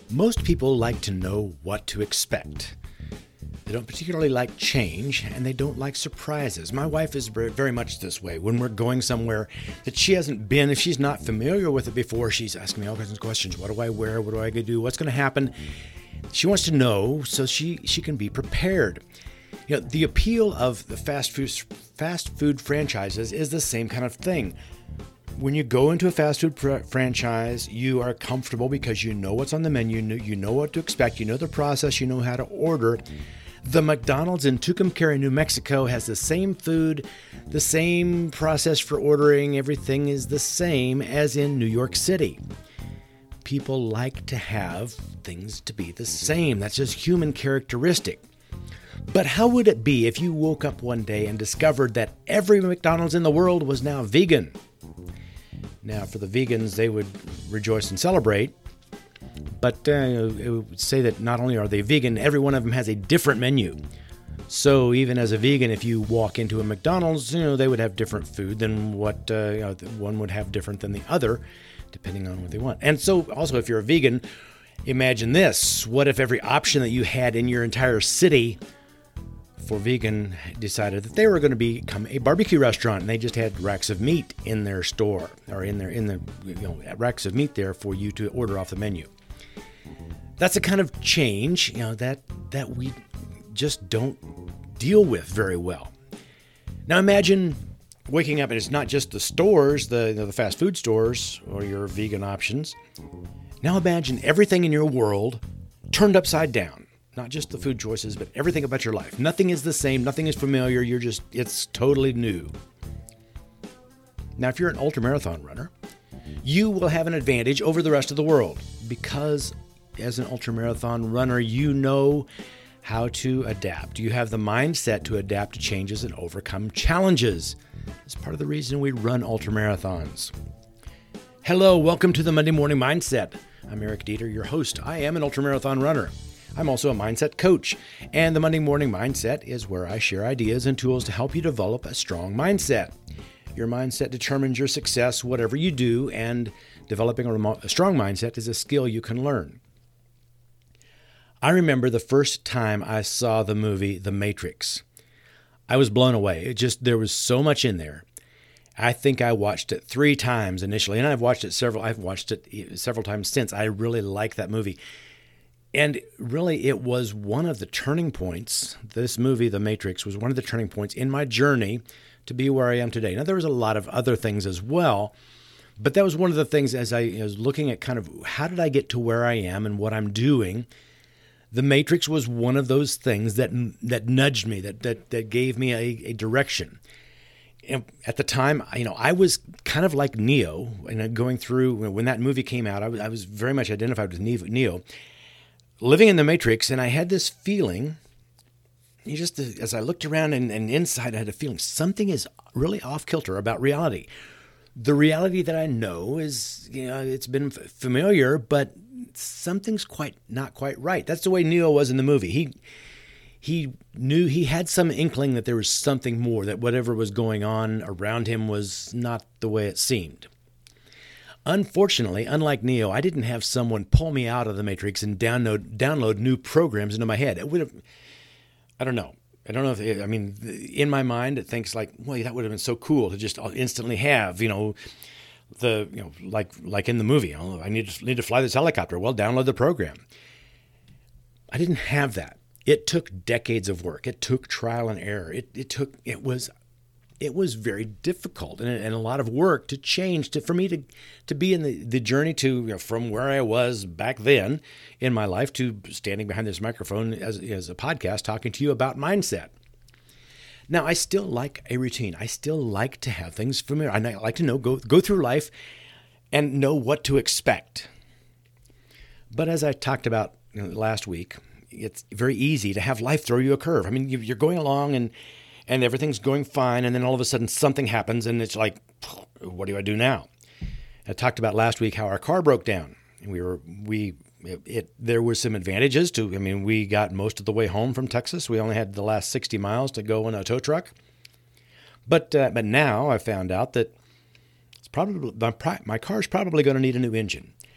Most people like to know what to expect. They don't particularly like change, and they don't like surprises. My wife is very much this way. When we're going somewhere that she hasn't been, if she's not familiar with it before, she's asking me all kinds of questions. What do I wear? What do I do? What's going to happen? She wants to know so she can be prepared. You know, the appeal of the fast food franchises is the same kind of thing. When you go into a fast food franchise, you are comfortable because you know what's on the menu, you know what to expect, you know the process, you know how to order. The McDonald's in Tucumcari, New Mexico has the same food, the same process for ordering, everything is the same as in New York City. People like to have things to be the same. That's just human characteristic. But how would it be if you woke up one day and discovered that every McDonald's in the world was now vegan? Now, for the vegans, they would rejoice and celebrate, but it would say that not only are they vegan, every one of them has a different menu. So even as a vegan, if you walk into a McDonald's, they would have different food than what one would have different than the other, depending on what they want. And so also, if you're a vegan, imagine this. What if every option that you had in your entire city for vegan decided that they were going to become a barbecue restaurant, and they just had racks of meat in their store, or in the racks of meat there for you to order off the menu. That's a kind of change, that we just don't deal with very well. Now imagine waking up and it's not just the stores, the fast food stores or your vegan options. Now imagine everything in your world turned upside down. Not just the food choices, but everything about your life. Nothing is the same. Nothing is familiar. It's totally new. Now, if you're an ultramarathon runner, you will have an advantage over the rest of the world because as an ultramarathon runner, you know how to adapt. You have the mindset to adapt to changes and overcome challenges. It's part of the reason we run ultramarathons. Hello, welcome to the Monday Morning Mindset. I'm Eric Dieter, your host. I am an ultramarathon runner. I'm also a mindset coach, and the Monday Morning Mindset is where I share ideas and tools to help you develop a strong mindset. Your mindset determines your success, whatever you do, and developing a strong mindset is a skill you can learn. I remember the first time I saw the movie The Matrix. I was blown away. There was so much in there. I think I watched it 3 times initially, and I've watched it several times since. I really like that movie. And really, it was one of the turning points. This movie, The Matrix, was one of the turning points in my journey to be where I am today. Now, there was a lot of other things as well, but that was one of the things as I was looking at kind of how did I get to where I am and what I'm doing. The Matrix was one of those things that nudged me, that gave me a direction. And at the time, I was kind of like Neo, and going through when that movie came out, I was very much identified with Neo. Living in the Matrix, and I had this feeling, as I looked around and inside, I had a feeling something is really off-kilter about reality. The reality that I know is, it's been familiar, but something's not quite right. That's the way Neo was in the movie. He knew, he had some inkling that there was something more, that whatever was going on around him was not the way it seemed. Unfortunately, unlike Neo, I didn't have someone pull me out of the Matrix and download new programs into my head. It would have, I don't know in my mind, it thinks like, well, that would have been so cool to just instantly have, like in the movie, I need to fly this helicopter. Well, download the program. I didn't have that. It took decades of work. It took trial and error. It was very difficult and a lot of work to change for me to be in the journey to from where I was back then in my life to standing behind this microphone as a podcast talking to you about mindset. Now, I still like a routine. I still like to have things familiar. I like to go through life and know what to expect. But as I talked about last week, it's very easy to have life throw you a curve. I mean, you're going along and everything's going fine, and then all of a sudden something happens, and it's like, what do I do now? I talked about last week how our car broke down. There were some advantages to. We got most of the way home from Texas. We only had the last 60 miles to go in a tow truck. But now I found out that it's probably my car's probably going to need a new engine.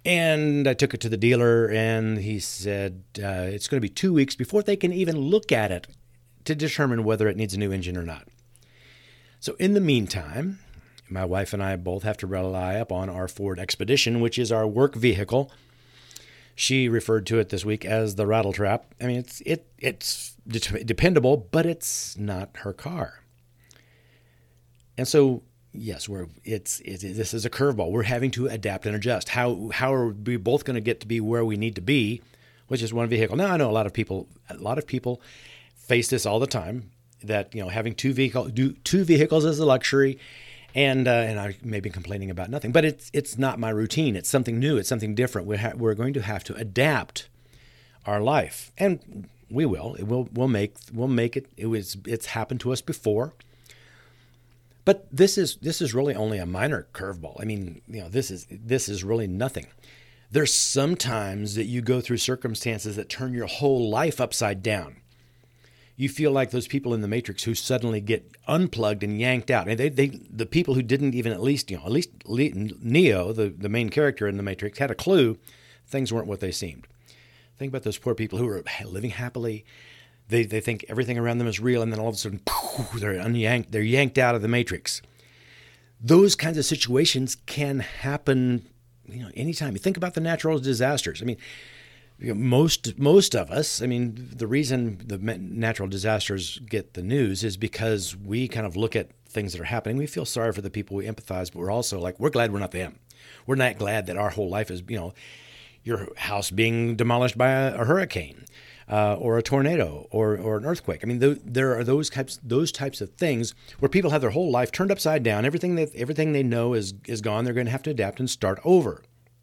And I took it to the dealer, and he said it's going to be 2 weeks before they can even look at it to determine whether it needs a new engine or not. So in the meantime, my wife and I both have to rely upon our Ford Expedition, which is our work vehicle. She referred to it this week as the rattletrap. I mean, it's dependable, but it's not her car. And so, yes, this is a curveball. We're having to adapt and adjust. How are we both going to get to be where we need to be, which is one vehicle? Now, I know a lot of people face this all the time. That having two vehicles is a luxury, and I may be complaining about nothing, but it's not my routine. It's something new. It's something different. We're going to have to adapt our life, and we will. We'll make it. It's happened to us before. But this is really only a minor curveball. I mean, this is really nothing. There's sometimes that you go through circumstances that turn your whole life upside down. You feel like those people in the Matrix who suddenly get unplugged and yanked out. And the people who didn't even at least Neo, the main character in the Matrix, had a clue things weren't what they seemed. Think about those poor people who are living happily. They think everything around them is real, and then all of a sudden, they're yanked out of the Matrix. Those kinds of situations can happen, anytime. You think about the natural disasters. I mean, most of us, I mean, the reason the natural disasters get the news is because we kind of look at things that are happening. We feel sorry for the people, we empathize, but we're also like, we're glad we're not them. We're not glad that our whole life is, your house being demolished by a hurricane or a tornado or an earthquake. I mean, there are those types of things where people have their whole life turned upside down. Everything they know is gone. They're going to have to adapt and start over.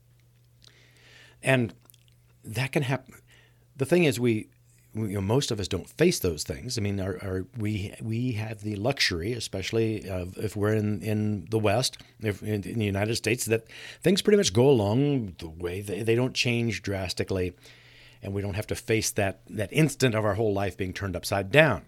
And that can happen. The thing is, we most of us don't face those things. I mean, we have the luxury, especially if we're in the West, in the United States, that things pretty much go along the way. They don't change drastically, and we don't have to face that instant of our whole life being turned upside down.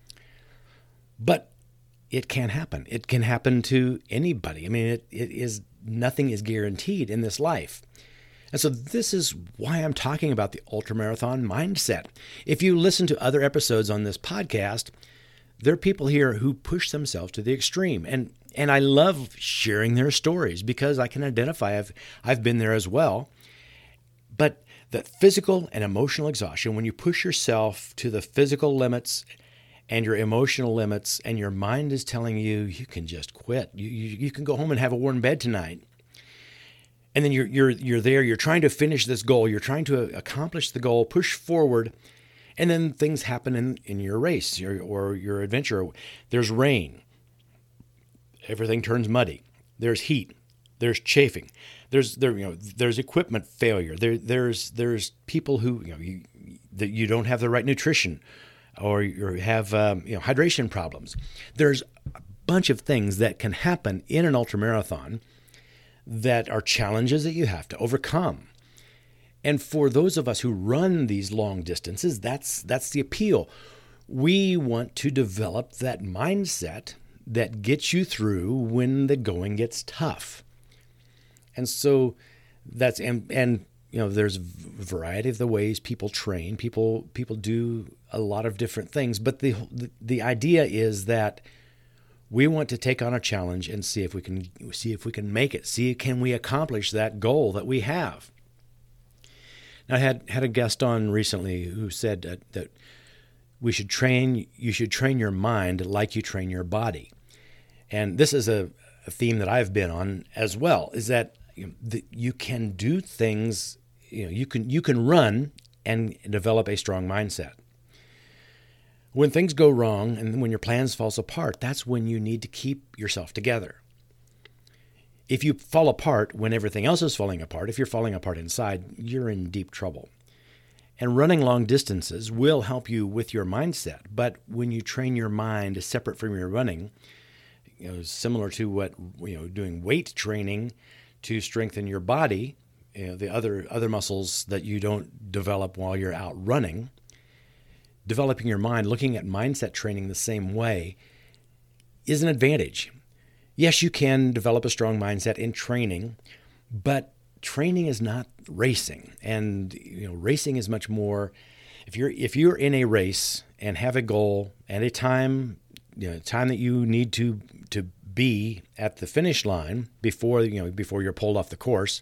But it can happen. It can happen to anybody. I mean, nothing is guaranteed in this life. And so this is why I'm talking about the ultramarathon mindset. If you listen to other episodes on this podcast, there are people here who push themselves to the extreme. And I love sharing their stories because I can identify. I've been there as well. But the physical and emotional exhaustion, when you push yourself to the physical limits and your emotional limits, and your mind is telling you can just quit. You can go home and have a warm bed tonight. And then you're there, you're trying to finish this goal, you're trying to accomplish the goal, push forward, and then things happen in your race or your adventure. There's rain. Everything turns muddy. There's heat. There's chafing. There's equipment failure. There's people who that you don't have the right nutrition, or you have hydration problems. There's a bunch of things that can happen in an ultramarathon that are challenges that you have to overcome. And for those of us who run these long distances, that's the appeal. We want to develop that mindset that gets you through when the going gets tough. And so there's a variety of the ways people train. People do a lot of different things, but the idea is that we want to take on a challenge and see if we can make it. Can we accomplish that goal that we have? Now, I had a guest on recently who said that you should train your mind like you train your body. And this is a theme that I've been on as well, is that you can do things, you can run and develop a strong mindset. When things go wrong and when your plans fall apart, that's when you need to keep yourself together. If you fall apart when everything else is falling apart, if you're falling apart inside, you're in deep trouble. And running long distances will help you with your mindset. But when you train your mind separate from your running, similar to what doing weight training to strengthen your body, the other muscles that you don't develop while you're out running. Developing your mind, looking at mindset training the same way is an advantage. Yes, you can develop a strong mindset in training, but training is not racing, and racing is much more. If you're in a race and have a goal and a time, time that you need to be at the finish line before you're pulled off the course,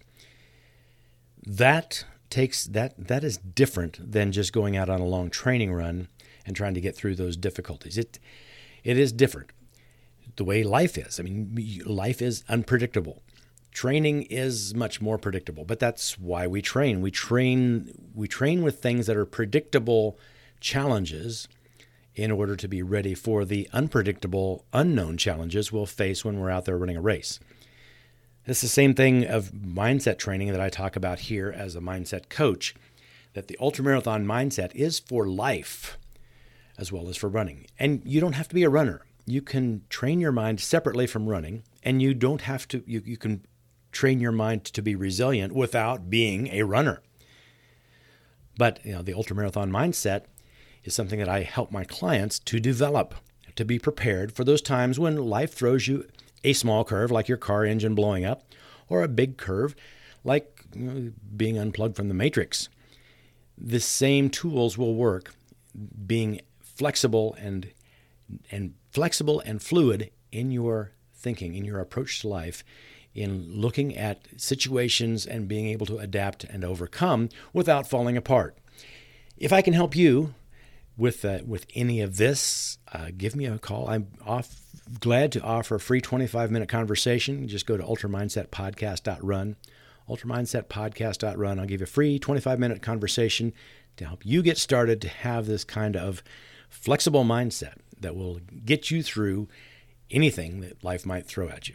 that is different than just going out on a long training run and trying to get through those difficulties. It is different. The way life is. I mean, life is unpredictable. Training is much more predictable, but that's why we train. We train with things that are predictable challenges in order to be ready for the unpredictable, unknown challenges we'll face when we're out there running a race. It's the same thing of mindset training that I talk about here as a mindset coach, that the ultramarathon mindset is for life as well as for running. And you don't have to be a runner. You can train your mind separately from running, and you don't have to, you can train your mind to be resilient without being a runner. But the ultramarathon mindset is something that I help my clients to develop, to be prepared for those times when life throws you a small curve like your car engine blowing up, or a big curve like being unplugged from the matrix. The same tools will work, being flexible and fluid in your thinking, in your approach to life, in looking at situations and being able to adapt and overcome without falling apart. If I can help you with any of this, give me a call. I'm glad to offer a free 25-minute conversation. Just go to ultramindsetpodcast.run, ultramindsetpodcast.run. I'll give you a free 25-minute conversation to help you get started to have this kind of flexible mindset that will get you through anything that life might throw at you.